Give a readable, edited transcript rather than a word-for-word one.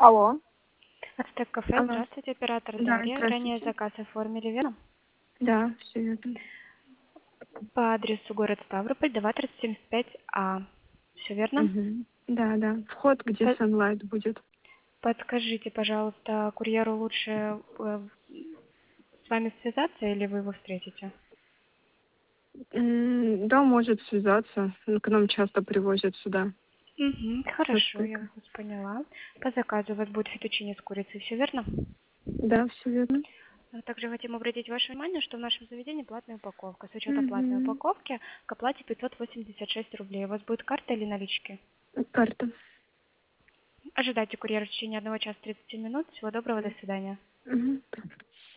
Алло. Ацтек кафе, Алло. здравствуйте, оператор Да, Дарья. Ранее здравствуйте. заказ оформили, верно? Да, все верно. По адресу город Ставрополь, 2-375А. Все верно? Угу. Да, да. Вход, где По- Sunlight будет. Подскажите, пожалуйста, курьеру лучше с вами связаться или вы его встретите? Да, может связаться. К нам часто привозят сюда. Угу, Со хорошо, я стыка. вас поняла. По заказу у вас будет фетучини с курицей, все верно? Да, все верно. Также хотим обратить ваше внимание, что в нашем заведении платная упаковка. С учетом платной Угу. упаковки к оплате 586 рублей. У вас будет карта или налички? Карта. Ожидайте курьера в течение 1 часа 30 минут. Всего доброго, до свидания. Угу.